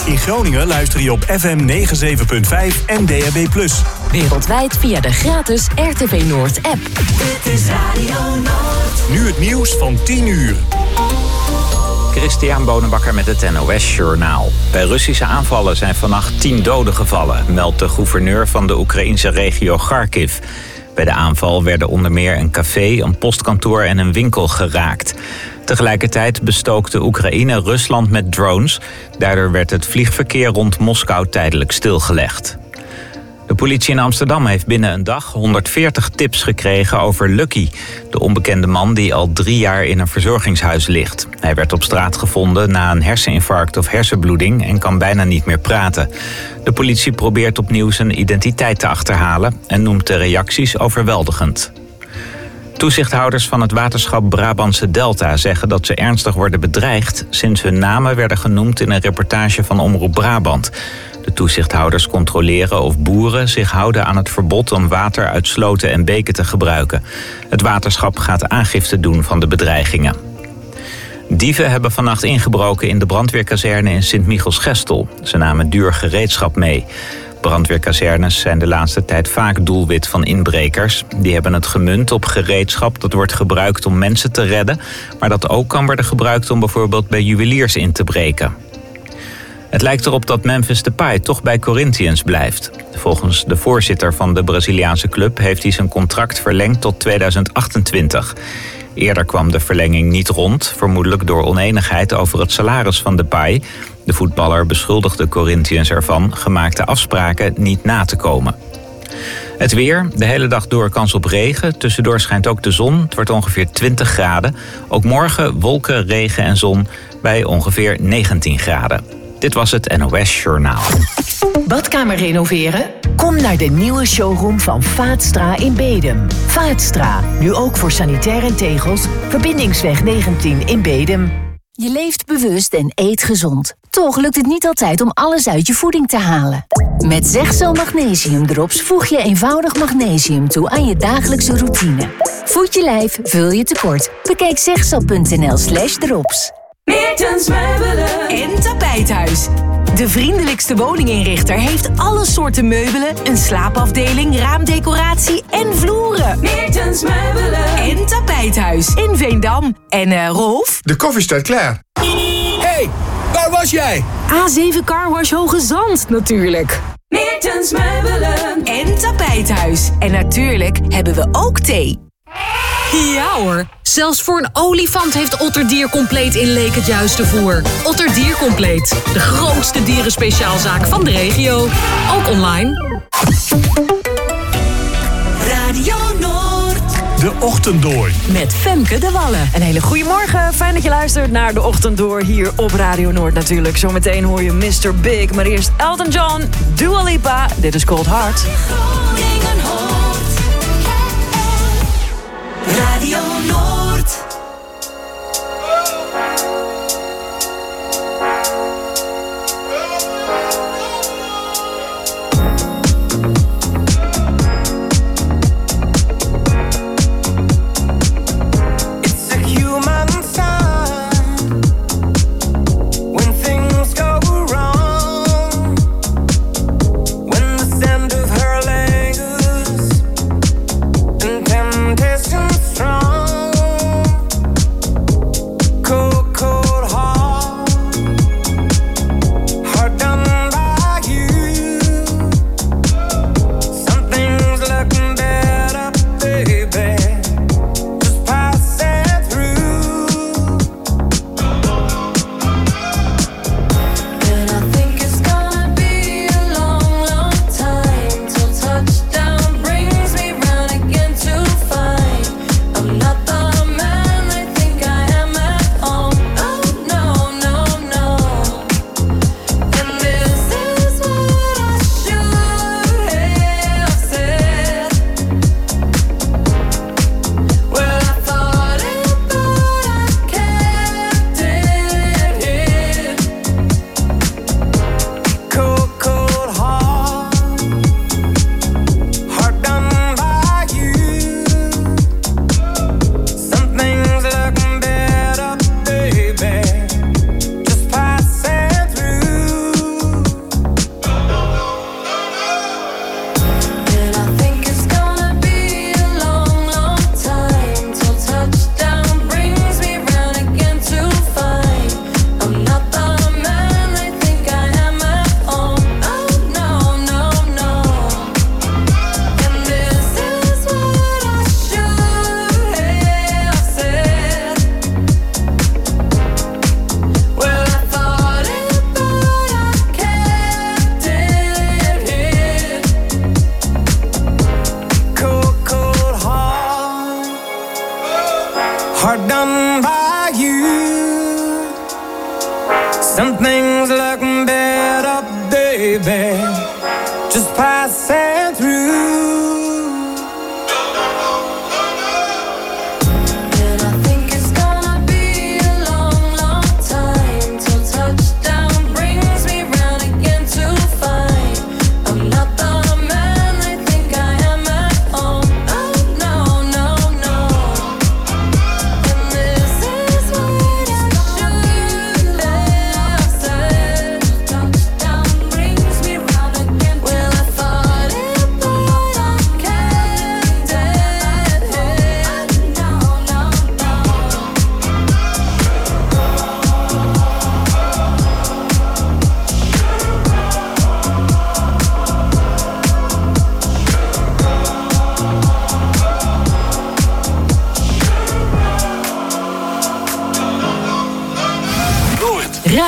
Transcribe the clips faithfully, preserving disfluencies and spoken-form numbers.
In Groningen luister je op F M negenenzeventig komma vijf en D A B plus. Wereldwijd via de gratis R T V Noord app. Dit is Radio Noord. Nu het nieuws van tien uur. Christian Bonenbakker met het N O S-journaal. Bij Russische aanvallen zijn vannacht tien doden gevallen, meldt de gouverneur van de Oekraïnse regio Kharkiv. Bij de aanval werden onder meer een café, een postkantoor en een winkel geraakt. Tegelijkertijd bestookte Oekraïne Rusland met drones. Daardoor werd het vliegverkeer rond Moskou tijdelijk stilgelegd. De politie in Amsterdam heeft binnen een dag honderdveertig tips gekregen over Lucky, de onbekende man die al drie jaar in een verzorgingshuis ligt. Hij werd op straat gevonden na een herseninfarct of hersenbloeding en kan bijna niet meer praten. De politie probeert opnieuw zijn identiteit te achterhalen en noemt de reacties overweldigend. Toezichthouders van het waterschap Brabantse Delta zeggen dat ze ernstig worden bedreigd sinds hun namen werden genoemd in een reportage van Omroep Brabant. De toezichthouders controleren of boeren zich houden aan het verbod om water uit sloten en beken te gebruiken. Het waterschap gaat aangifte doen van de bedreigingen. Dieven hebben vannacht ingebroken in de brandweerkazerne in Sint-Michiels-Gestel. Ze namen duur gereedschap mee. Brandweerkazernes zijn de laatste tijd vaak doelwit van inbrekers. Die hebben het gemunt op gereedschap dat wordt gebruikt om mensen te redden, maar dat ook kan worden gebruikt om bijvoorbeeld bij juweliers in te breken. Het lijkt erop dat Memphis Depay toch bij Corinthians blijft. Volgens de voorzitter van de Braziliaanse club heeft hij zijn contract verlengd tot tweeduizend achtentwintig. Eerder kwam de verlenging niet rond, vermoedelijk door oneenigheid over het salaris van Depay. De voetballer beschuldigde Corinthians ervan gemaakte afspraken niet na te komen. Het weer, de hele dag door kans op regen. Tussendoor schijnt ook de zon. Het wordt ongeveer twintig graden. Ook morgen wolken, regen en zon bij ongeveer negentien graden. Dit was het N O S Journaal. Badkamer renoveren? Kom naar de nieuwe showroom van Vaatstra in Bedum. Vaatstra, nu ook voor sanitair en tegels. Verbindingsweg negentien in Bedum. Je leeft bewust en eet gezond. Toch lukt het niet altijd om alles uit je voeding te halen. Met Zegcel Magnesium Drops voeg je eenvoudig magnesium toe aan je dagelijkse routine. Voed je lijf, vul je tekort. Bekijk zegcel punt n l slash drops. Meertens Meubelen En Tapijthuis. De vriendelijkste woninginrichter heeft alle soorten meubelen, een slaapafdeling, raamdecoratie en vloeren. Meertens Meubelen En Tapijthuis in Veendam. En uh, Rolf? De koffie staat klaar. Hey, waar was jij? A zeven Car Wash Hoge Zand natuurlijk. Meertens Meubelen En Tapijthuis. En natuurlijk hebben we ook thee. Ja hoor, zelfs voor een olifant heeft Otterdier Compleet in Leek het juiste voer. Otterdier Compleet, de grootste dierenspeciaalzaak van de regio. Ook online. Radio Noord. De Ochtenddoorn. Met Femke de Wallen. Een hele goede morgen. Fijn dat je luistert naar de Ochtenddoor hier op Radio Noord natuurlijk. Zometeen hoor je mister Big. Maar eerst Elton John, Dua Lipa. Dit is Cold Heart. Groningen hoort. Radio Noord. Strong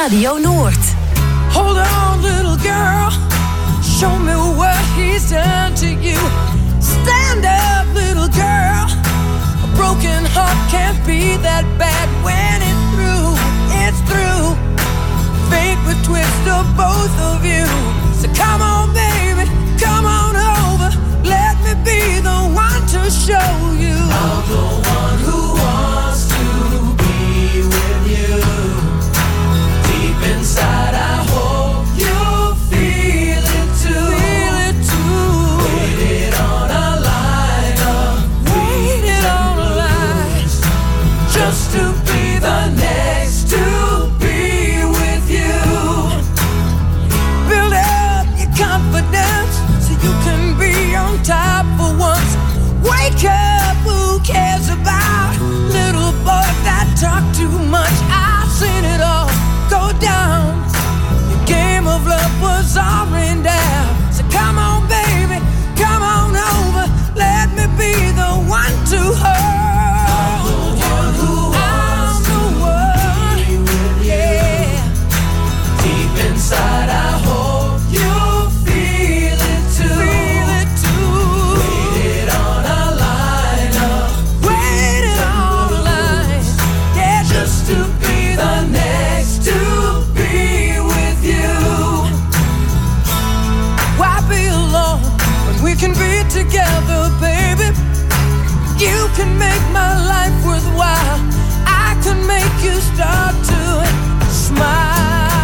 Radio Noord. Hold on, little girl. Show me what he's done to you. Stand up, little girl. A broken heart can't be that bad when it's through. It's through. Fate would twist of both of you. So come on, baby, come on over. Let me be the one to show you. I'm the one who wants to be with you. Deep inside, I hope you feel it too. Feel it too. Waited on a line of waited on a line just to be the next to be with you. Build up your confidence so you can be on top for once. Wake up, who cares about little boys that talk too much? I've seen it all go down. Your game of love was all rained down. So come on, baby, come on over. Let me be the one to hold you. I'm the one, yeah. Deep inside, I hope you feel it too. Feel it too. Waited on a line up. Waited on a line, yeah, just to be the next to be with you. Why be alone when we can be together, baby? You can make my life worthwhile. I can make you start to smile.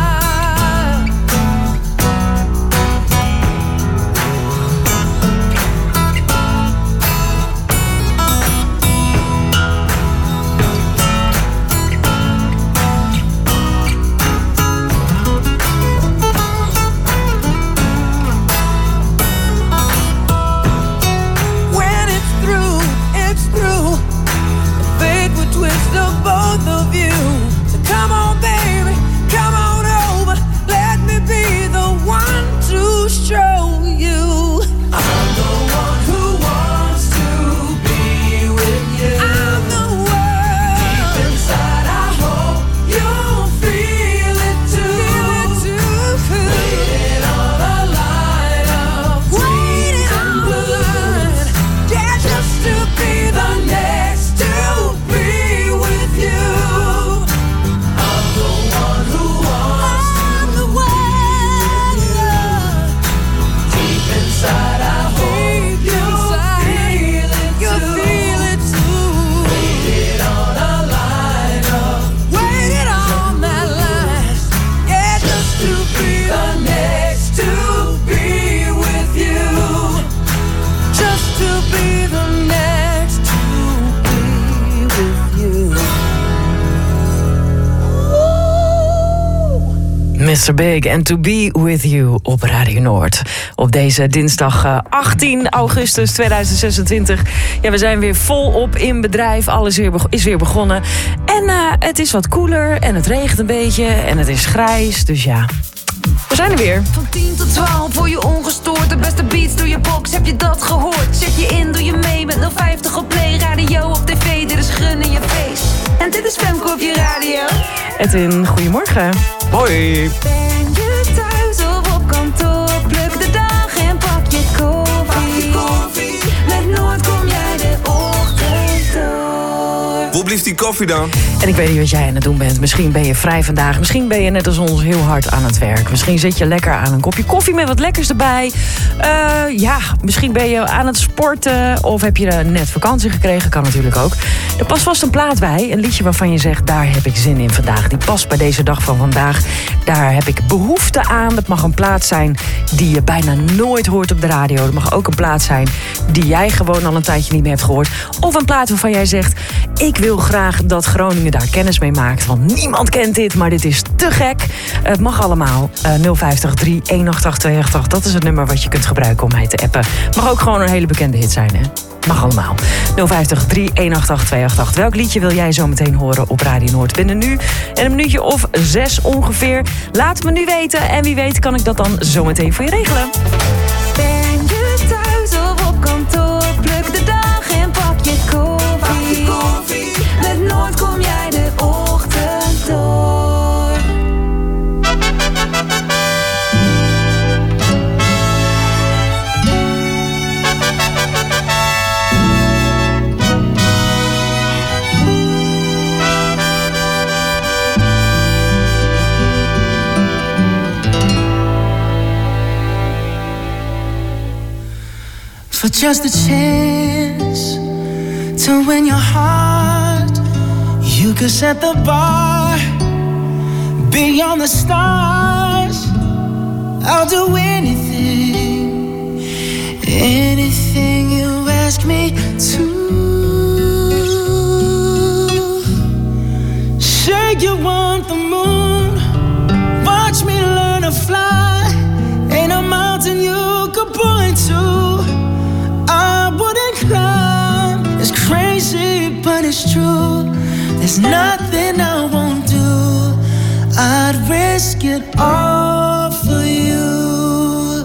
When it's through, it's through. Fate would twist of both of you. So come on, baby, come on over. Let me be the one to show you. I'm the one who wants to be with you. I'm the one. Deep inside, I hope you'll feel it too. Feel it too. Waiting on a line of waiting on a line, yeah, just to be the next to be with you. I'm the one who wants I'm the one. Deep inside, I hope you'll feel it too. Feel it too. Waited on a line of waited on that line, yeah, just to be the next to be with you. Just to be the next to be with you. mister Big and To Be With You op Radio Noord. Op deze dinsdag eh, achttien augustus tweeduizend zesentwintig. Ja, we zijn weer volop in bedrijf. Alles weer beg- is weer begonnen. En eh, het is wat koeler en het regent een beetje en het is grijs. Dus ja, we zijn er weer. Van tien tot twaalf voor je ongestoord. De beste beats door je box, heb je dat gehoord? Zet je in, doe je mee met nul vijftig op play. Radio of tv, dit is Gun in je face. En dit is Femke op je radio. Edwin, goedemorgen. Hoi. Ben je thuis of op kantoor? Pluk de dag en pak je koffie. Met Noord kom jij de ochtend door. Hoe blieft die koffie dan? En ik weet niet wat jij aan het doen bent. Misschien ben je vrij vandaag. Misschien ben je net als ons heel hard aan het werk. Misschien zit je lekker aan een kopje koffie met wat lekkers erbij. Uh, ja, misschien ben je aan het sporten. Of heb je net vakantie gekregen. Kan natuurlijk ook. Er past vast een plaat bij. Een liedje waarvan je zegt, daar heb ik zin in vandaag. Die past bij deze dag van vandaag. Daar heb ik behoefte aan. Dat mag een plaat zijn die je bijna nooit hoort op de radio. Dat mag ook een plaat zijn die jij gewoon al een tijdje niet meer hebt gehoord. Of een plaat waarvan jij zegt, ik wil graag dat Groningen daar kennis mee maakt. Want niemand kent dit, maar dit is te gek. Het mag allemaal. Uh, nul vijftig drie eenentachtig tweeëntachtig. Dat is het nummer wat je kunt gebruiken om mij te appen. Mag ook gewoon een hele bekende hit zijn, hè? Mag allemaal. nul vijftig drie eenentachtig tweeëntachtig. Welk liedje wil jij zo meteen horen op Radio Noord? Binnen nu en een minuutje of zes ongeveer. Laat me nu weten. En wie weet kan ik dat dan zo meteen voor je regelen. Ben je thuis of op kantoor? Pluk de dag en pak je koffie. Met Noord kom jij de ochtend door. for just a chance to win your heart. You could set the bar beyond the stars. I'll do anything, anything you ask me to. Say you want the moon, watch me learn to fly. Ain't a mountain you could point to I wouldn't climb. It's crazy, but it's true. There's nothing I won't do. I'd risk it all for you.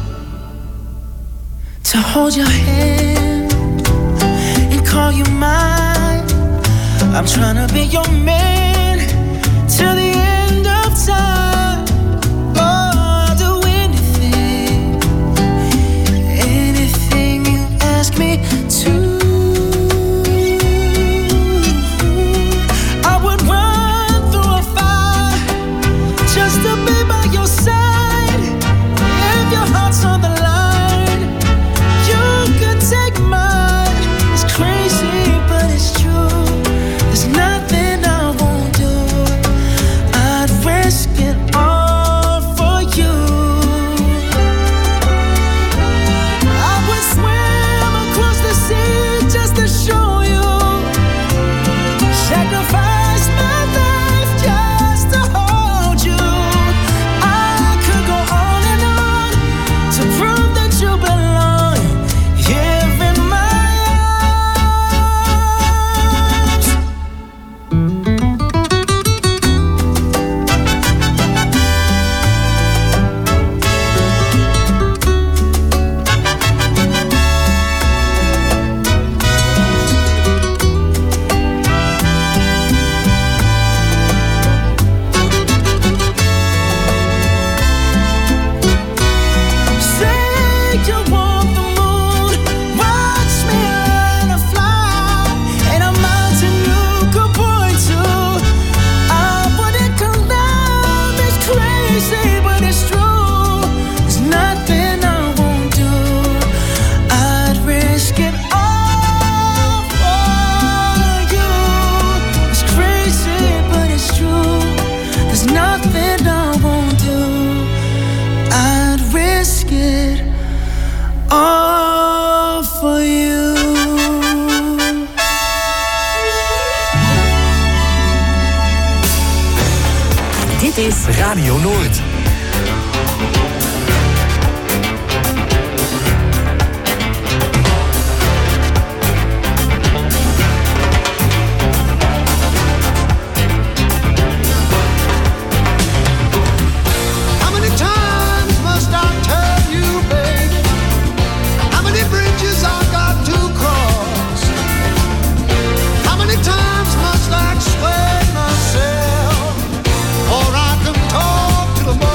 To hold your hand and call you mine. I'm tryna be your man till the end of time. Oh, I'll do anything, anything you ask me to. I would run through a fire just to be by your side. If your heart's on the line, you could take mine. It's crazy, but it's true. There's nothing I won't do. I'd risk it all for you. I would swim across the sea just to show you. Sacrifice my life just to hold you. I could go on and on to prove that you belong here in my arms. Say you want the moon, watch me learn to fly. Ain't a mountain you could point to I wouldn't climb. It's crazy, but it's true. There's nothing I won't do. I'd risk it all for you. It's crazy, but it's true. There's nothing I won't do. I'd risk it all for you. Dit is Radio Noord. How many times must I tell you, baby? How many bridges I got to cross? How many times must I explain myself? Or I can talk to the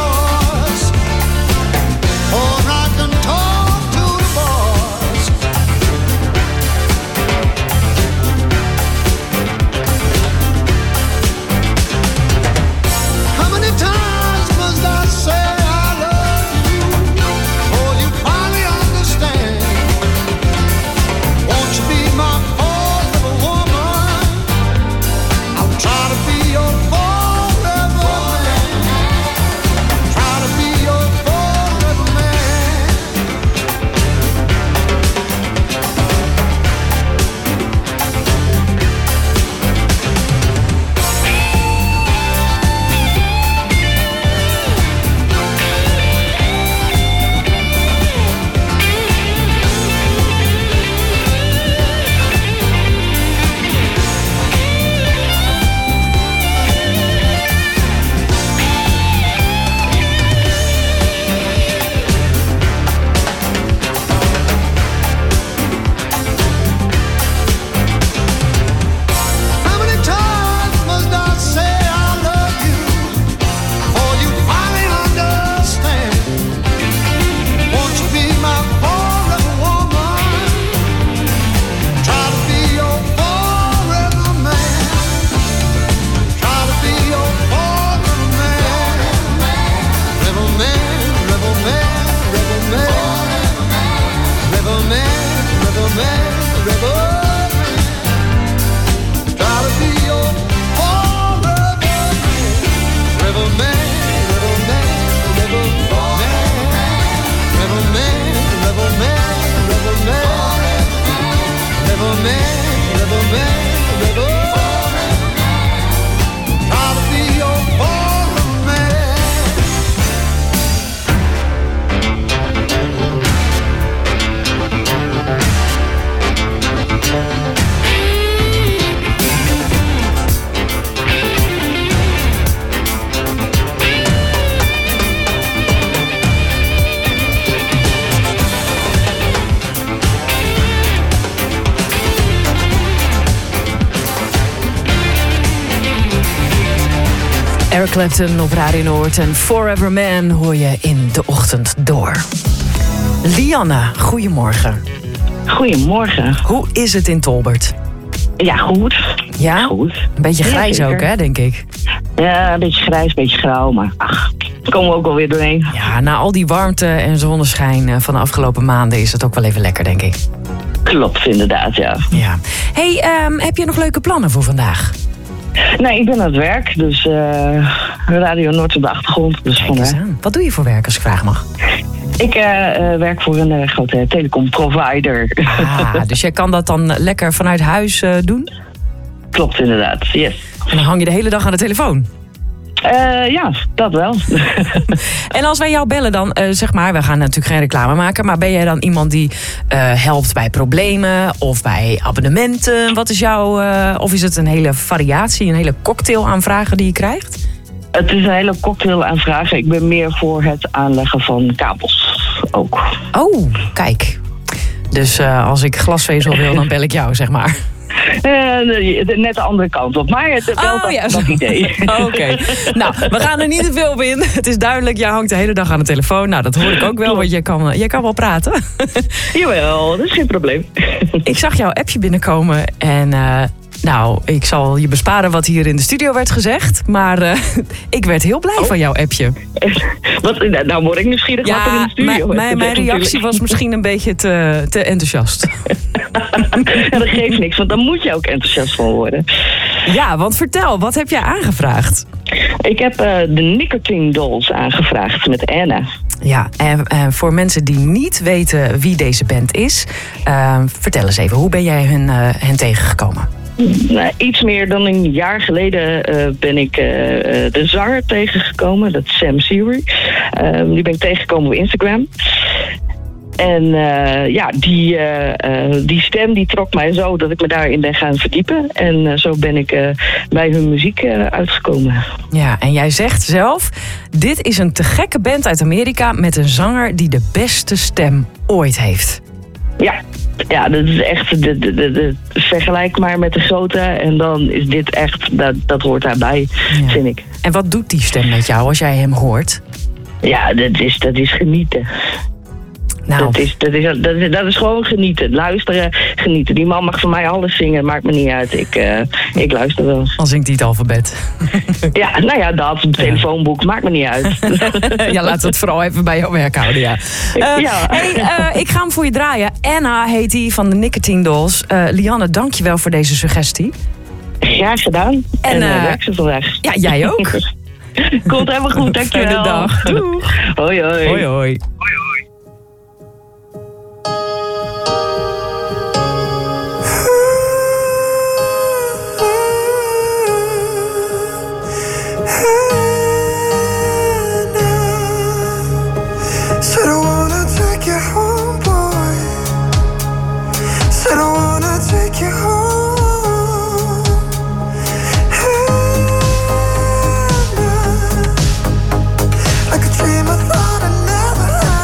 Eric Clapton op Radio Noord en Forever Man hoor je in de ochtend door. Lianne, goedemorgen. Goedemorgen. Hoe is het in Tolbert? Ja, goed. Ja? Goed. Een beetje grijs ja, ook, hè, denk ik. Ja, een beetje grijs, een beetje grauw, maar ach, daar komen we ook alweer doorheen. Ja, na al die warmte en zonneschijn van de afgelopen maanden is het ook wel even lekker, denk ik. Klopt, inderdaad, ja. Ja. Hey, um, heb je nog leuke plannen voor vandaag? Nee, ik ben aan het werk, dus uh, Radio Noord op de achtergrond. Dus Kijk eens aan. Wat doe je voor werk, als ik vragen mag? Ik uh, uh, werk voor een uh, grote telecomprovider. Ah, dus jij kan dat dan lekker vanuit huis uh, doen? Klopt, inderdaad, yes. En dan hang je de hele dag aan de telefoon? Uh, ja, dat wel. En als wij jou bellen dan, uh, zeg maar, we gaan natuurlijk geen reclame maken, maar ben jij dan iemand die uh, helpt bij problemen of bij abonnementen? Wat is jouw, uh, of is het een hele variatie, een hele cocktail aan vragen die je krijgt? Het is een hele cocktail aan vragen. Ik ben meer voor het aanleggen van kabels ook. Oh, kijk. Dus uh, als ik glasvezel wil, dan bel ik jou, zeg maar. Uh, net de andere kant op, maar het wel oh, dat, ja, dat idee. Oké. Okay. Nou, we gaan er niet te veel op in. Het is duidelijk, jij hangt de hele dag aan de telefoon. Nou, dat hoor ik ook wel, want jij kan, jij kan wel praten. Jawel, dat is geen probleem. Ik zag jouw appje binnenkomen en... Uh, nou, ik zal je besparen wat hier in de studio werd gezegd. Maar uh, ik werd heel blij oh. van jouw appje. Wat, nou word ik nieuwsgierig ja, wat er in de studio is. Mijn, mijn reactie was misschien een beetje te, te enthousiast. Ja, dat geeft niks, want dan moet je ook enthousiast van worden. Ja, want vertel, wat heb jij aangevraagd? Ik heb uh, de Nicotine Dolls aangevraagd met Anna. Ja, en uh, voor mensen die niet weten wie deze band is... Uh, vertel eens even, hoe ben jij hun, uh, hen tegengekomen? Nou, iets meer dan een jaar geleden uh, ben ik uh, de zanger tegengekomen. Dat is Sam Seary. Uh, die ben ik tegengekomen op Instagram. En uh, ja, die, uh, uh, die stem die trok mij zo dat ik me daarin ben gaan verdiepen. En uh, zo ben ik uh, bij hun muziek uh, uitgekomen. Ja, en jij zegt zelf... dit is een te gekke band uit Amerika met een zanger die de beste stem ooit heeft. Ja, ja, dat is echt, de, de, de, de, vergelijk maar met de grote en dan is dit echt, dat, dat hoort daarbij, ja. Vind ik. En wat doet die stem met jou als jij hem hoort? Ja, dat is, dat is genieten. Nou. Dat, is, dat, is, dat, is, dat is gewoon genieten. Luisteren, genieten. Die man mag van mij alles zingen, maakt me niet uit. Ik, uh, ik luister wel. Al zingt hij het alfabet. Ja, nou ja, dat. Een telefoonboek, maakt me niet uit. Ja, laten we het vooral even bij jouw werk houden, ja. Uh, ja. Hey, uh, ik ga hem voor je draaien. Anna heet hij van de Nicotine Dolls. Uh, Lianne, dank je wel voor deze suggestie. Graag gedaan. En, en uh, werk ze vandaag. Ja, jij ook. Komt helemaal goed, dankjewel. Fijne dag. Doeg. Hoi, hoi. Hoi, hoi. Hoi, hoi. Said I wanna take you home, boy. Said I wanna take you home. Hey, like a dream I thought I'd never have.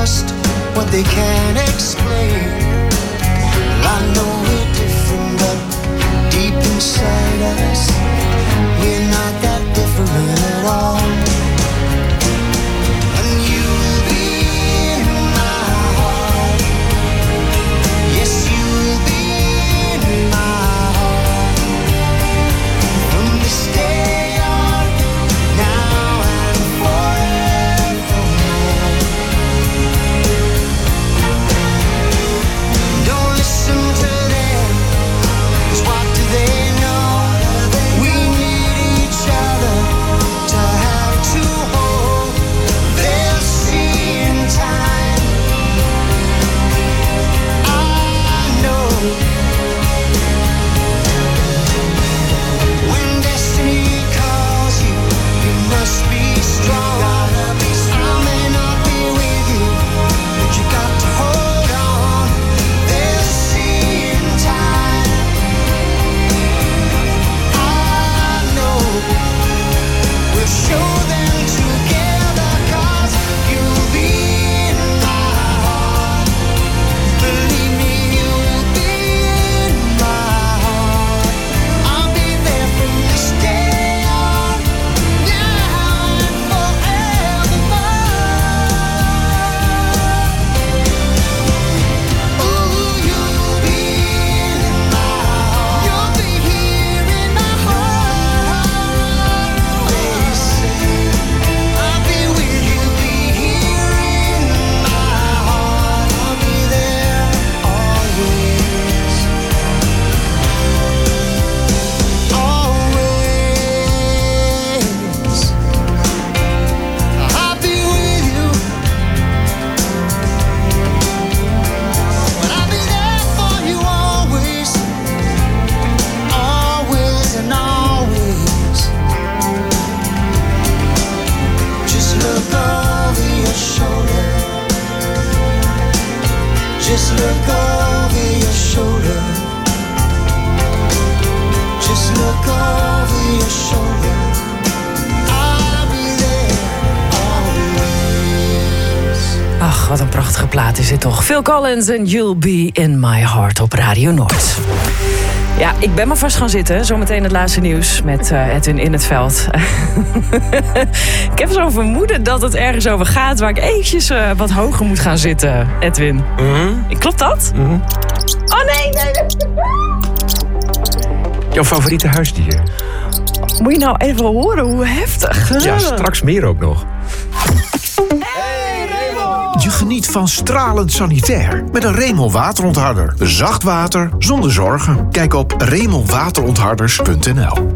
just what they can't explain. Well, I know we're different, but deep inside us, we're not that different at all. And you'll be in my heart. Yes, you'll be in my heart. From this day on, now and forevermore. Don't listen to them, 'cause what do they know? We need each other to have to hold. They'll see in time. I know when destiny calls you, you must be strong. I may not be with you, but you got to hold on. They'll see in time. I know we'll show them together, 'cause you'll be in my heart. Believe me, you'll be in my heart. I'll be there from this day on, now and forevermore. Ooh, you'll be in my heart. You'll be here in my heart. Always say, I'll be with you, be here in my heart. I'll be there always. Always. I'll be with you. But I'll be there for you always. Always and always. Just look over your shoulder. Just look over your shoulder. Just look over your shoulder. I'll be there always. Ach, wat een prachtige plaat is dit toch. Phil Collins en You'll Be In My Heart op Radio Noord. Ja, ik ben maar vast gaan zitten. Zometeen het laatste nieuws met uh, Edwin in het veld. Ik heb zo'n vermoeden dat het ergens over gaat waar ik eventjes uh, wat hoger moet gaan zitten, Edwin. Mm-hmm. Klopt dat? Mm-hmm. Oh nee, nee, nee. Jouw favoriete huisdier? Moet je nou even horen hoe heftig. Ja, straks meer ook nog. Je geniet van stralend sanitair met een Remel waterontharder. Zacht water zonder zorgen. Kijk op remel waterontharders punt n l.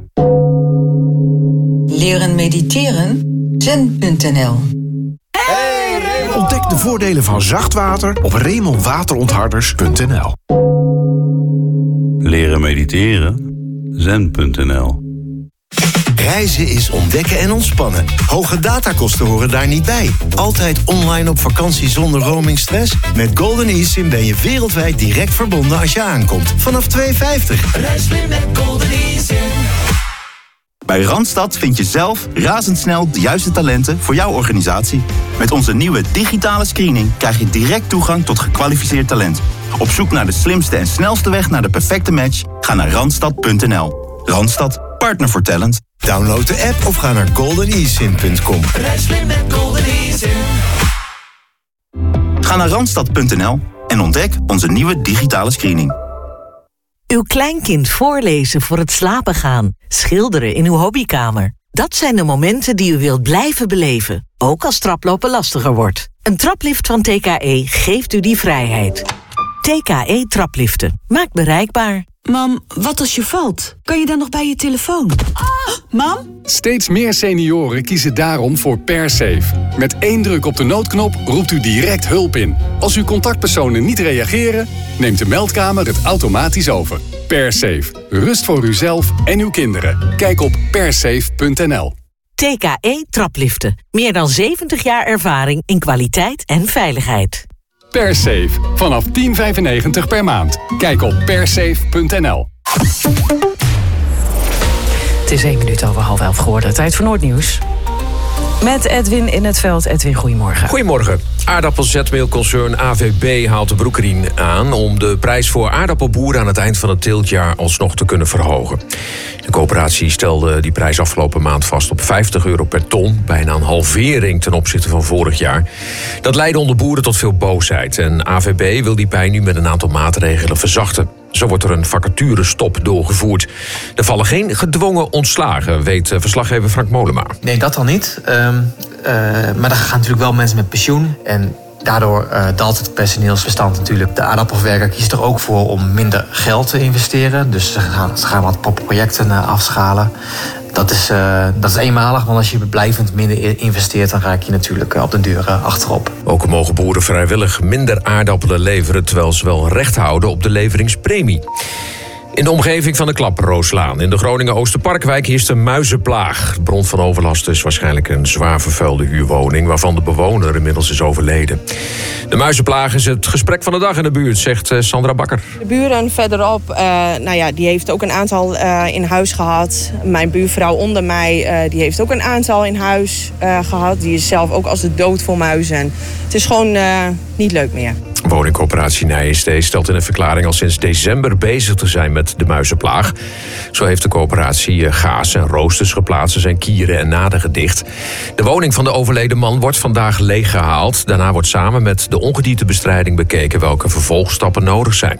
Leren mediteren? zen punt n l. Ontdek de voordelen van zacht water op remel waterontharders punt n l. Leren mediteren? zen punt n l. Reizen is ontdekken en ontspannen. Hoge datakosten horen daar niet bij. Altijd online op vakantie zonder roamingstress? Met Golden eSIM ben je wereldwijd direct verbonden als je aankomt. Vanaf twee euro vijftig. Reis mee met Golden eSIM. Bij Randstad vind je zelf razendsnel de juiste talenten voor jouw organisatie. Met onze nieuwe digitale screening krijg je direct toegang tot gekwalificeerd talent. Op zoek naar de slimste en snelste weg naar de perfecte match? Ga naar randstad punt n l. Randstad, partner voor talent. Download de app of ga naar golden e sim punt com. Reis mee met Golden eSIM. Ga naar randstad punt n l en ontdek onze nieuwe digitale screening. Uw kleinkind voorlezen voor het slapen gaan. Schilderen in uw hobbykamer. Dat zijn de momenten die u wilt blijven beleven. Ook als traplopen lastiger wordt. Een traplift van T K E geeft u die vrijheid. T K E trapliften. Maakt bereikbaar. Mam, wat als je valt? Kan je dan nog bij je telefoon? Oh, mam? Steeds meer senioren kiezen daarom voor PerSafe. Met één druk op de noodknop roept u direct hulp in. Als uw contactpersonen niet reageren, neemt de meldkamer het automatisch over. PerSafe. Rust voor uzelf en uw kinderen. Kijk op persafe punt n l. T K E trapliften. Meer dan zeventig jaar ervaring in kwaliteit en veiligheid. PerSafe. Vanaf tien vijfennegentig per maand. Kijk op persafe punt n l. Het is één minuut over half elf geworden. Tijd voor Noordnieuws. Met Edwin in het veld. Edwin, goedemorgen. Goedemorgen. Aardappelzetmeelconcern A V B haalt de broekriem aan om de prijs voor aardappelboeren aan het eind van het teeltjaar alsnog te kunnen verhogen. De coöperatie stelde die prijs afgelopen maand vast op vijftig euro per ton, bijna een halvering ten opzichte van vorig jaar. Dat leidde onder boeren tot veel boosheid en A V B wil die pijn nu met een aantal maatregelen verzachten. Zo wordt er een vacaturestop doorgevoerd. Er vallen geen gedwongen ontslagen, weet verslaggever Frank Molenma. Nee, dat dan niet. Um, uh, maar dan gaan natuurlijk wel mensen met pensioen. En daardoor uh, daalt het personeelsbestand natuurlijk. De aardappelverwerker kiest er ook voor om minder geld te investeren. Dus ze gaan, ze gaan wat projecten uh, afschalen. Dat is, uh, dat is eenmalig, want als je blijvend minder investeert, dan raak je natuurlijk op den duur uh, achterop. Ook mogen boeren vrijwillig minder aardappelen leveren, terwijl ze wel recht houden op de leveringspremie. In de omgeving van de Klapperooslaan in de Groningen Oosterparkwijk heerst een muizenplaag. De bron van overlast is waarschijnlijk een zwaar vervuilde huurwoning, waarvan de bewoner inmiddels is overleden. De muizenplaag is het gesprek van de dag in de buurt, zegt Sandra Bakker. De buren verderop, uh, nou ja, die heeft ook een aantal uh, in huis gehad. Mijn buurvrouw onder mij, uh, die heeft ook een aantal in huis uh, gehad. Die is zelf ook als de dood voor muizen. Het is gewoon uh, niet leuk meer. Woningcorporatie Nijenstee stelt in een verklaring al sinds december bezig te zijn met de muizenplaag. Zo heeft de coöperatie gaas en roosters geplaatst, zijn kieren en naden gedicht. De woning van de overleden man wordt vandaag leeggehaald. Daarna wordt samen met de ongediertebestrijding bekeken welke vervolgstappen nodig zijn.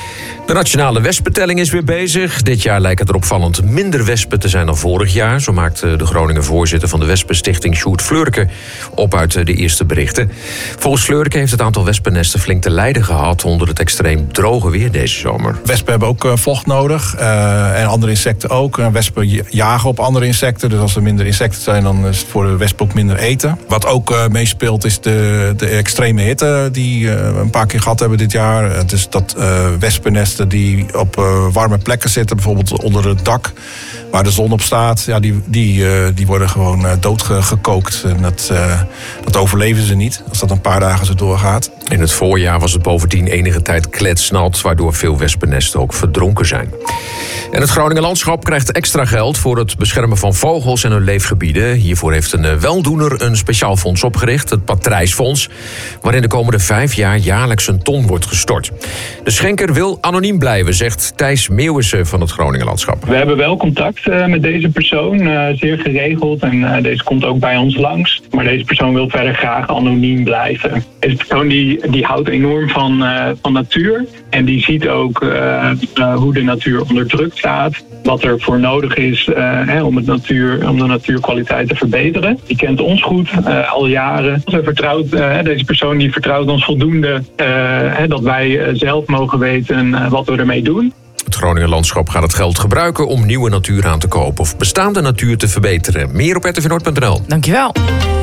De nationale wespentelling is weer bezig. Dit jaar lijken er opvallend minder wespen te zijn dan vorig jaar. Zo maakt de Groninger voorzitter van de Wespenstichting Sjoerd Fleurke op uit de eerste berichten. Volgens Fleurke heeft het aantal wespennesten flink te lijden gehad onder het extreem droge weer deze zomer. Wespen hebben ook uh, vocht nodig uh, en andere insecten ook. Uh, wespen jagen op andere insecten, dus als er minder insecten zijn, dan is het voor de wespen ook minder eten. Wat ook uh, meespeelt is de, de extreme hitte die uh, we een paar keer gehad hebben dit jaar. Uh, dus dat uh, wespennesten die op uh, warme plekken zitten, bijvoorbeeld onder het dak waar de zon op staat, ja, die, die, uh, die worden gewoon uh, doodgekookt. En dat, uh, dat overleven ze niet, als dat een paar dagen zo doorgaat. In het voorjaar was het bovendien enige tijd kletsnat, waardoor veel wespennesten ook verdronken zijn. En het Groninger Landschap krijgt extra geld voor het beschermen van vogels en hun leefgebieden. Hiervoor heeft een weldoener een speciaal fonds opgericht, het Patrijsfonds, waarin de komende vijf jaar jaarlijks een ton wordt gestort. De schenker wil anoniem blijven, zegt Thijs Meeuwissen van het Groninger Landschap. We hebben wel contact uh, met deze persoon, uh, zeer geregeld. En uh, deze komt ook bij ons langs. Maar deze persoon wil verder graag anoniem blijven. Deze persoon die, die houdt enorm van, uh, van natuur. En die ziet ook uh, uh, hoe de natuur onder druk staat. Wat er voor nodig is uh, hè, om, het natuur, om de natuurkwaliteit te verbeteren. Die kent ons goed, uh, al jaren. Ze vertrouwt, uh, deze persoon die vertrouwt ons voldoende uh, hè, dat wij uh, zelf mogen weten uh, wat we ermee doen. Het Groninger Landschap gaat het geld gebruiken om nieuwe natuur aan te kopen of bestaande natuur te verbeteren. Meer op r t v noord punt n l. Dankjewel.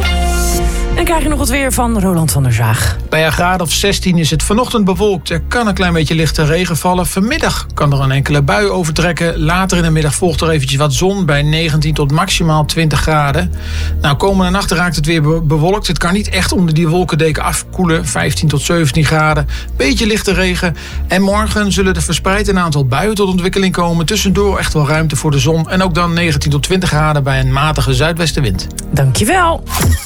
En dan krijg je nog het weer van Roland van der Zaag. Bij een graad of zestien is het vanochtend bewolkt. Er kan een klein beetje lichte regen vallen. Vanmiddag kan er een enkele bui overtrekken. Later in de middag volgt er eventjes wat zon bij negentien tot maximaal twintig graden. Nou, komende nacht raakt het weer bewolkt. Het kan niet echt onder die wolkendeken afkoelen. vijftien tot zeventien graden. Beetje lichte regen. En morgen zullen er verspreid een aantal buien tot ontwikkeling komen. Tussendoor echt wel ruimte voor de zon. En ook dan negentien tot twintig graden bij een matige zuidwestenwind. Dankjewel.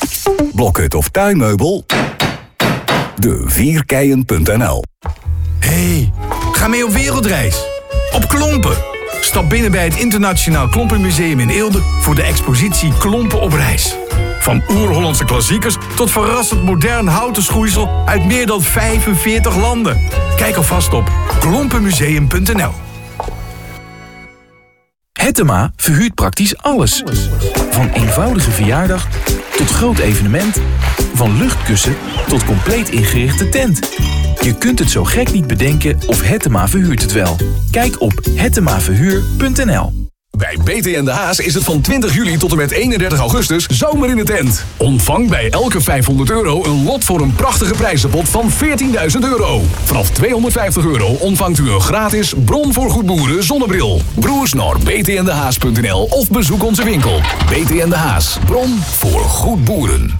Blokhut of tuinmeubel? De vierkeien punt n l. Hey, ga mee op wereldreis. Op Klompen. Stap binnen bij het Internationaal Klompenmuseum in Eelde voor de expositie Klompen op reis. Van oer-Hollandse klassiekers tot verrassend modern houten schoeisel uit meer dan vijfenveertig landen. Kijk alvast op klompenmuseum punt n l. Hettema verhuurt praktisch alles. Van eenvoudige verjaardag tot groot evenement. Van luchtkussen tot compleet ingerichte tent. Je kunt het zo gek niet bedenken of Hettema verhuurt het wel. Kijk op hettema verhuur punt n l. Bij B T en de Haas is het van twintig juli tot en met eenendertig augustus zomer in de tent. Ontvang bij elke vijfhonderd euro een lot voor een prachtige prijzenpot van veertienduizend euro. Vanaf tweehonderdvijftig euro ontvangt u een gratis Bron voor Goedboeren zonnebril. Broers naar b t n de haas punt n l of bezoek onze winkel. B T en de Haas, Bron voor goed boeren.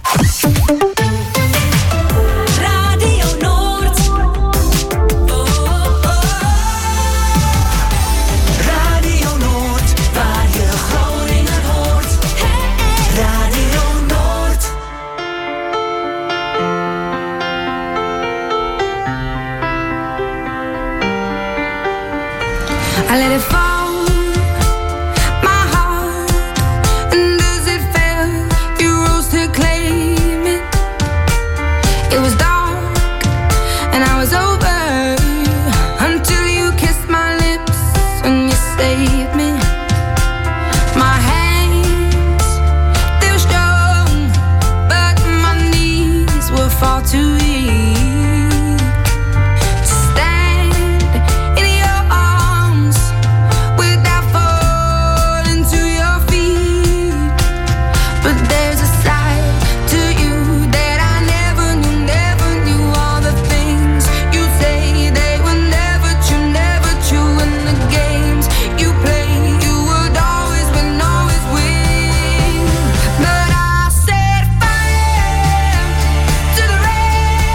I let it fall, my heart, and as it fell, you rose to claim it. It was dark, and I was over, until you kissed my lips, and you saved me. My hands, they were strong, but my knees were far too weak. But I set fire to the rain.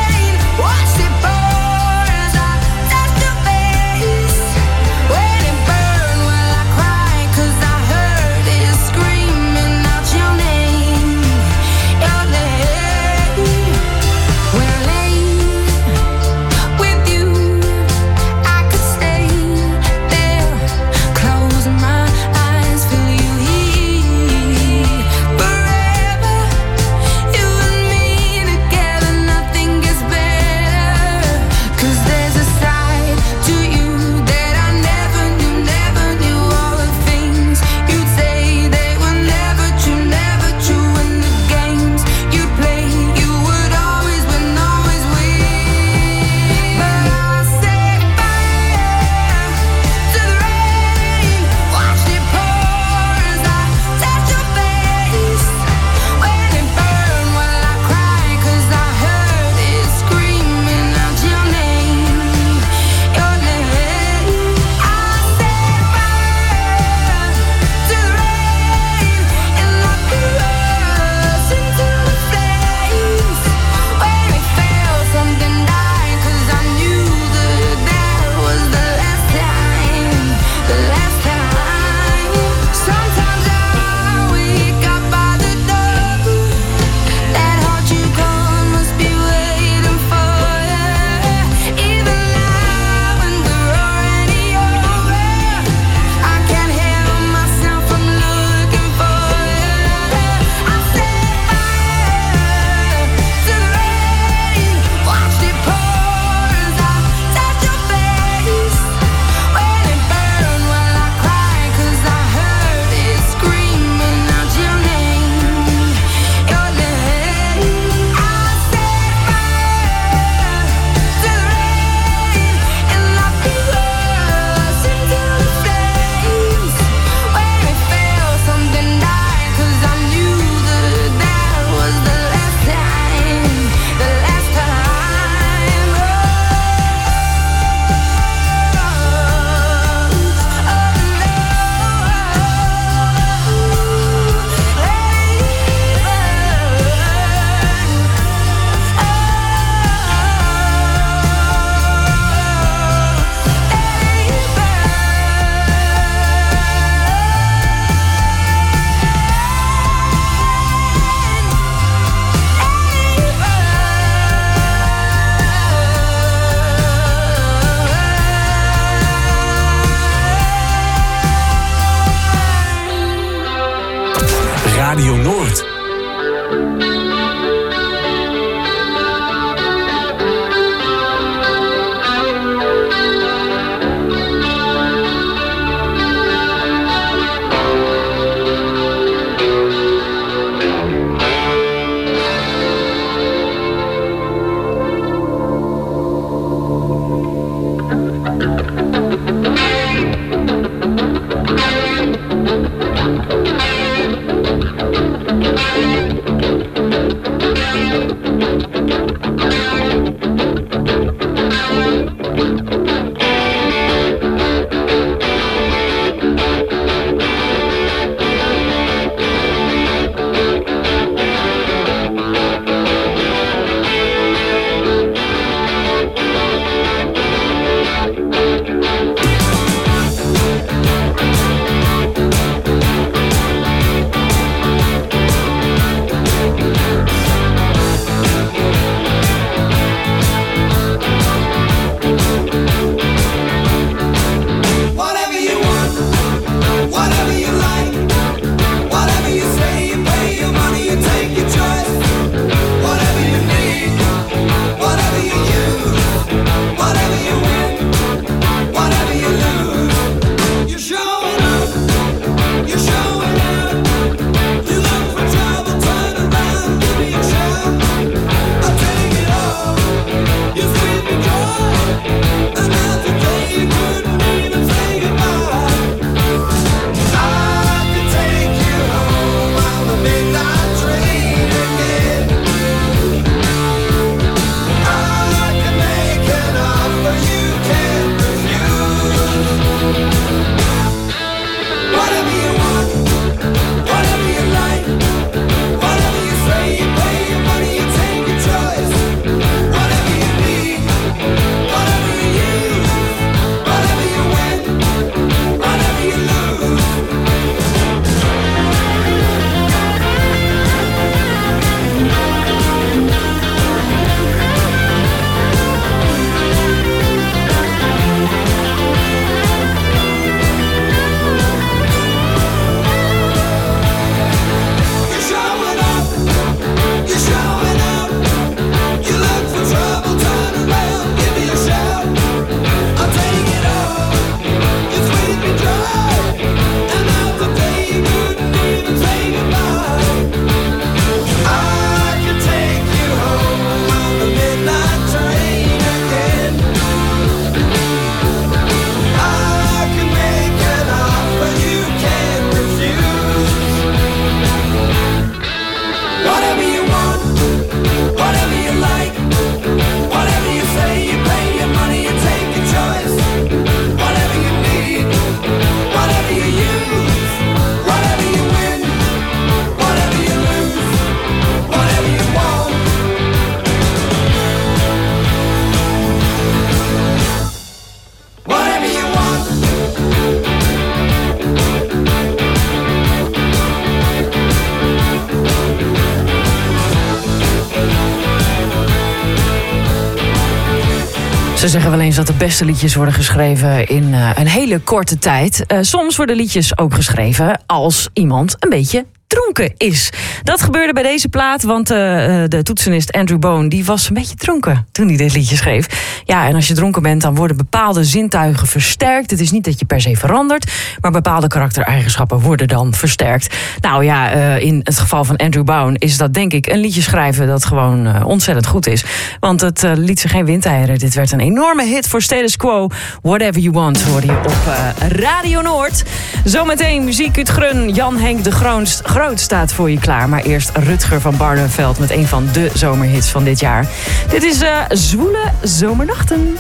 Ze zeggen wel eens dat de beste liedjes worden geschreven in uh, een hele korte tijd. Uh, soms worden liedjes ook geschreven als iemand een beetje dronken is. Dat gebeurde bij deze plaat, want uh, de toetsenist Andrew Bone die was een beetje dronken toen hij dit liedje schreef. Ja, en als je dronken bent, dan worden bepaalde zintuigen versterkt. Het is niet dat je per se verandert, maar bepaalde karaktereigenschappen worden dan versterkt. Nou ja, uh, in het geval van Andrew Bone is dat denk ik een liedje schrijven dat gewoon uh, ontzettend goed is. Want het uh, liet ze geen windeieren. Dit werd een enorme hit voor Status Quo. Whatever You Want hoorde je op uh, Radio Noord. Zometeen muziek uit Grun. Jan-Henk de Groonst Groot staat voor je klaar. Maar eerst Rutger van Barneveld met een van de zomerhits van dit jaar. Dit is uh, Zwoele Zomernachten.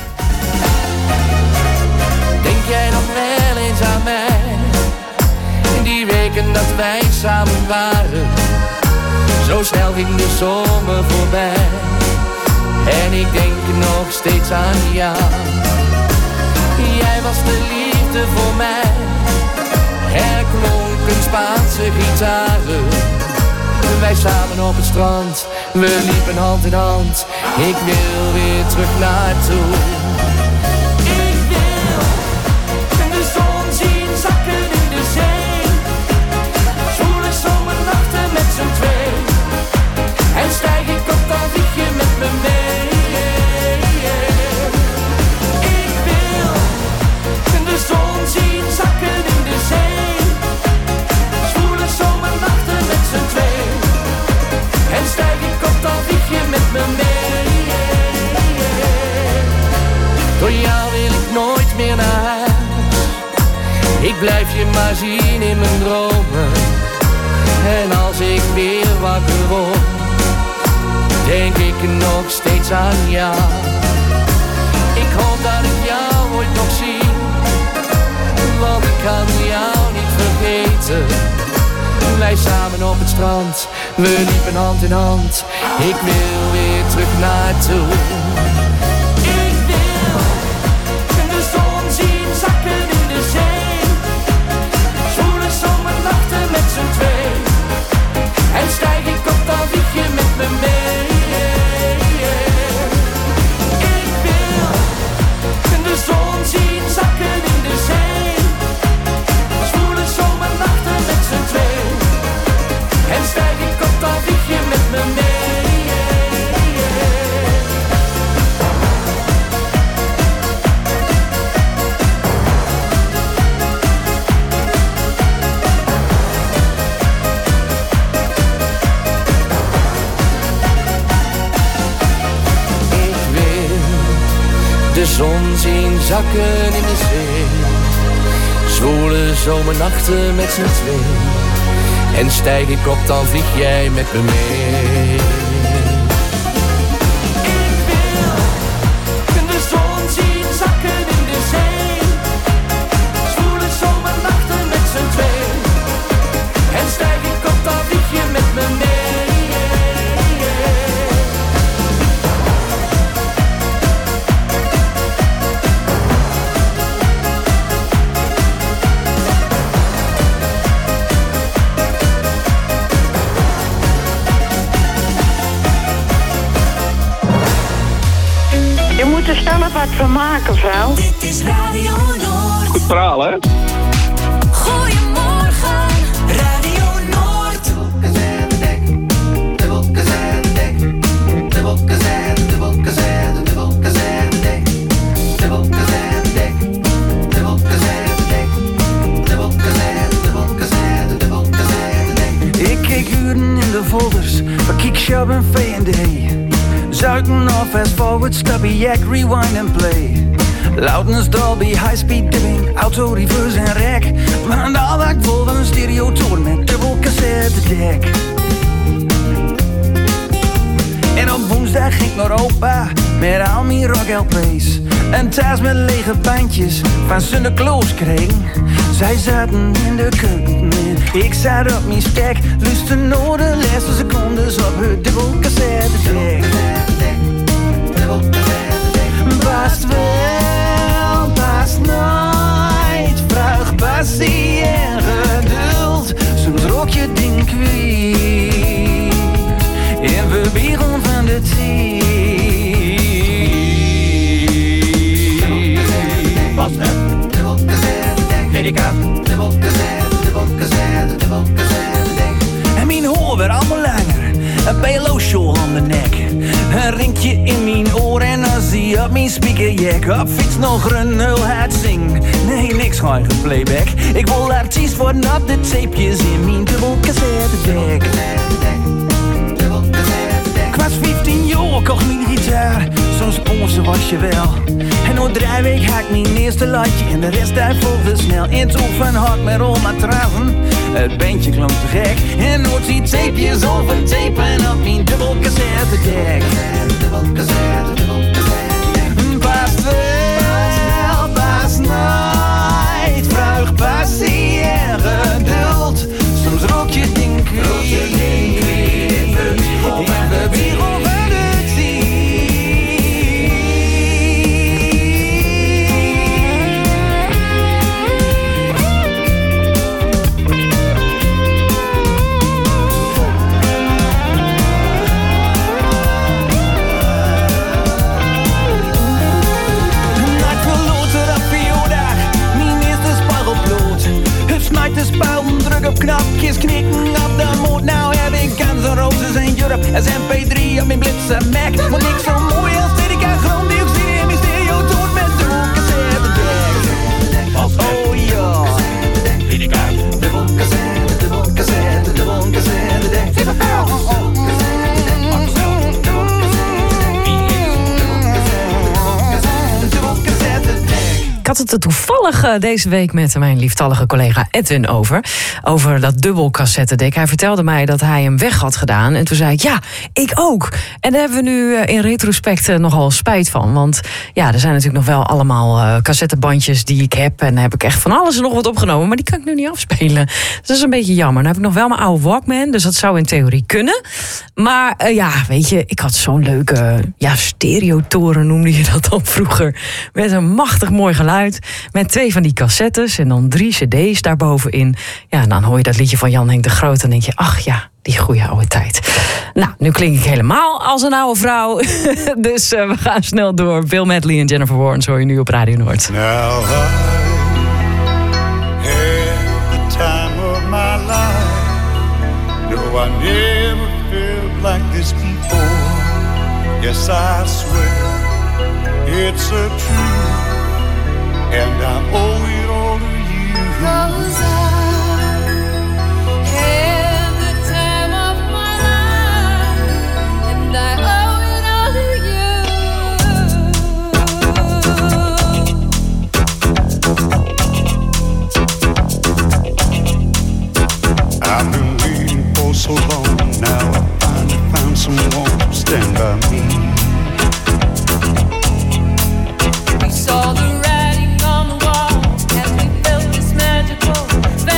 Denk jij nog wel eens aan mij? In die weken dat wij samen waren. Zo snel ging de zomer voorbij. En ik denk nog steeds aan jou. Jij was de liefde voor mij. Er klonken Spaanse gitaren. Wij samen op het strand. We liepen hand in hand. Ik wil weer terug naartoe. Ik wil de zon zien zakken in de zee. Zwoele zomernachten met z'n twee. En stijg ik op, dan vlieg je met me mee. Ik wil de zon zien zakken in de zee. Zwoele zomernachten met z'n twee. En stijg ik op, dan vlieg je met me mee. Door jou wil ik nooit meer naar huis. Ik blijf je maar zien in mijn dromen. En als ik weer wakker word, denk ik nog steeds aan jou. Ik hoop dat ik jou ooit nog zie, want ik kan jou niet vergeten. Wij samen op het strand, we liepen hand in hand. Ik wil weer terug naartoe. Ik wil de zon zien zakken in de zee. Zwoele zomernachten met z'n twee. En stijg ik op, dan vlieg je met me mee. Ik wil de zon zien zakken in de zee. Zwoele zomernachten met z'n twee. En stijg ik op, dan vlieg je met me mee. De zon zien zakken in de zee. Zwoele zomernachten met z'n twee. En stijg ik op, dan vlieg jij met me mee. Ik wil de zon zien zakken in de zee. Zwoele zomernachten met z'n twee. En stijg ik op, dan vlieg je met me mee. Je moet er zelf wat van maken, vrouw. Dit is Radio Noord. Goed verhaal, hè? Goedemorgen, Radio Noord. De wolkenzijde, de wolkenzijde, de wolkenzijde, de wolkenzijde, de wolkenzijde, de wolkenzijde, de wolkenzijde, de wolkenzijde, de wolkenzijde. Ik keek uren in de folders, van Kickshop en V en D. Zuiken of fast forward, stubby yak, rewind and play. Loudness, Dolby, high speed dipping, auto, reverse en rec. Maar de aldak vol van een stereotoren met dubbel cassettedek. En op woensdag ging ik naar Europa met al mijn rock L P's. En thuis met lege bandjes van Sunday Close kreeg. Zij zaten in de keuken, ik zat op mijn stek. Luister naar de laatste secondes op het dubbel cassettedek. Past wel, past nooit. Vraag passie en geduld. Soms rook je ding kwijt. En we biegen van de tijd. klinkje in mijn oor en als hij op mijn speakerjack op fiets nog een hulheid zing. Nee, niks eigen playback. Ik wil artiest worden op de tapejes in mijn dubbelcassettedek. Ik was vijftien jaar, kocht mijn gitaar. Zo'n sponsor was je wel. En na drie weken had ik mijn eerste latje en de rest daar volgde snel. In het oefen had met al matrassen. Het bandje klonk te gek. En nooit die tapejes over tapen op mijn dubbelcassettedek. Past wel, past nooit. Vraag passie en geduld. Soms rook je ding kwijt. In de wiegel van het zien. De spouwen, druk op knopjes, knikken op de moed. Nou heb ik Guns N' Roses in Europe, S M P drie op mijn blitse Mac. Maar niks zo mooi als dit, ik heb gronddioxide in mijn stereo toont met dubbelcassettedek. Oh ja, dubbelcassette, dubbelcassette, dubbelcassettedek. Ik had het er toevallig uh, deze week met mijn lieftallige collega Edwin over. Over dat dubbelcassettedek. Hij vertelde mij dat hij hem weg had gedaan. En toen zei ik, ja, ik ook. En daar hebben we nu uh, in retrospect uh, nogal spijt van. Want ja, er zijn natuurlijk nog wel allemaal uh, cassettebandjes die ik heb. En daar heb ik echt van alles en nog wat opgenomen. Maar die kan ik nu niet afspelen. Dus dat is een beetje jammer. Dan heb ik nog wel mijn oude Walkman. Dus dat zou in theorie kunnen. Maar uh, ja, weet je, ik had zo'n leuke ja, stereotoren noemde je dat dan vroeger. Met een machtig mooi geluid. Met twee van die cassettes en dan drie cd's daarbovenin. Ja, en dan hoor je dat liedje van Jan Henk de Groot. En denk je, ach ja, die goede oude tijd. Nou, nu klink ik helemaal als een oude vrouw. Dus uh, we gaan snel door. Bill Medley en Jennifer Warnes hoor je nu op Radio Noord. Now I had the time of my life. No, I never felt like this before. Yes, I swear it's a truth. And I owe it all to you. 'Cause I had the time of my life, and I owe it all to you. I've been waiting for so long. Now I finally found someone to stand by me. We saw the magical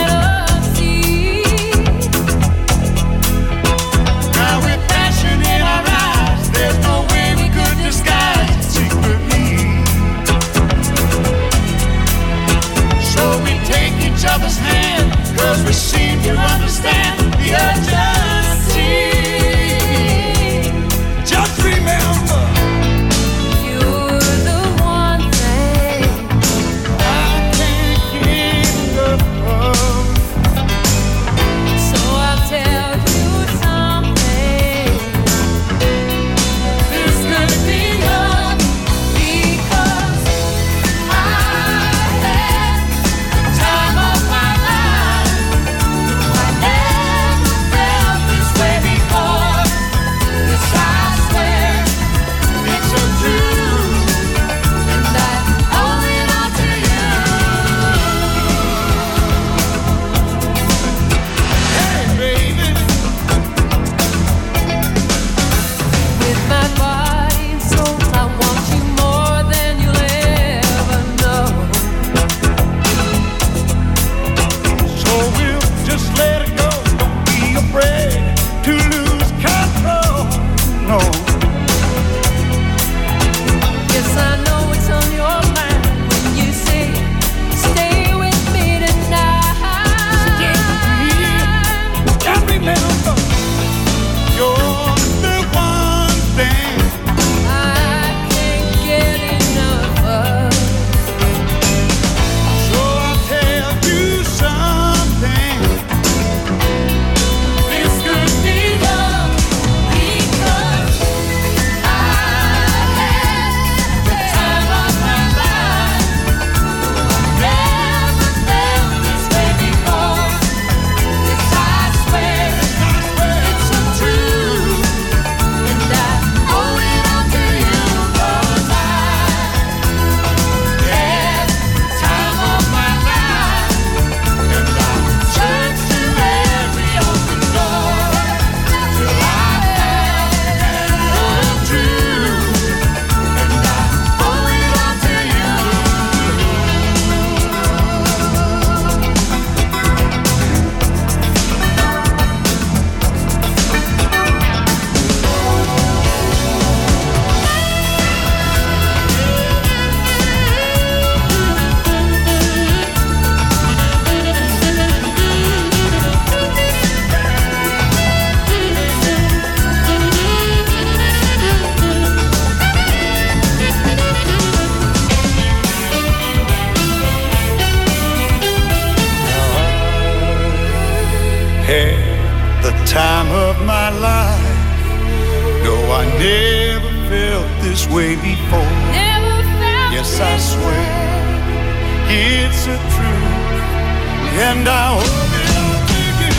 never felt this way before. Never felt yes, this I swear way. it's a truth, and I hope it'll take you.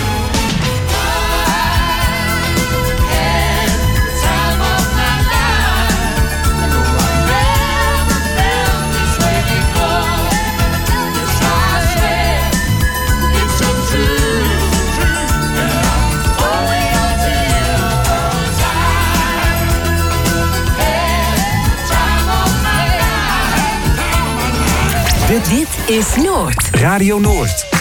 I had the time of my life. No, I never felt this way before. Yes, I swear it's a truth, and I'm owing it to you 'cause I had the time of my life. Dit, dit is Noord. Radio Noord.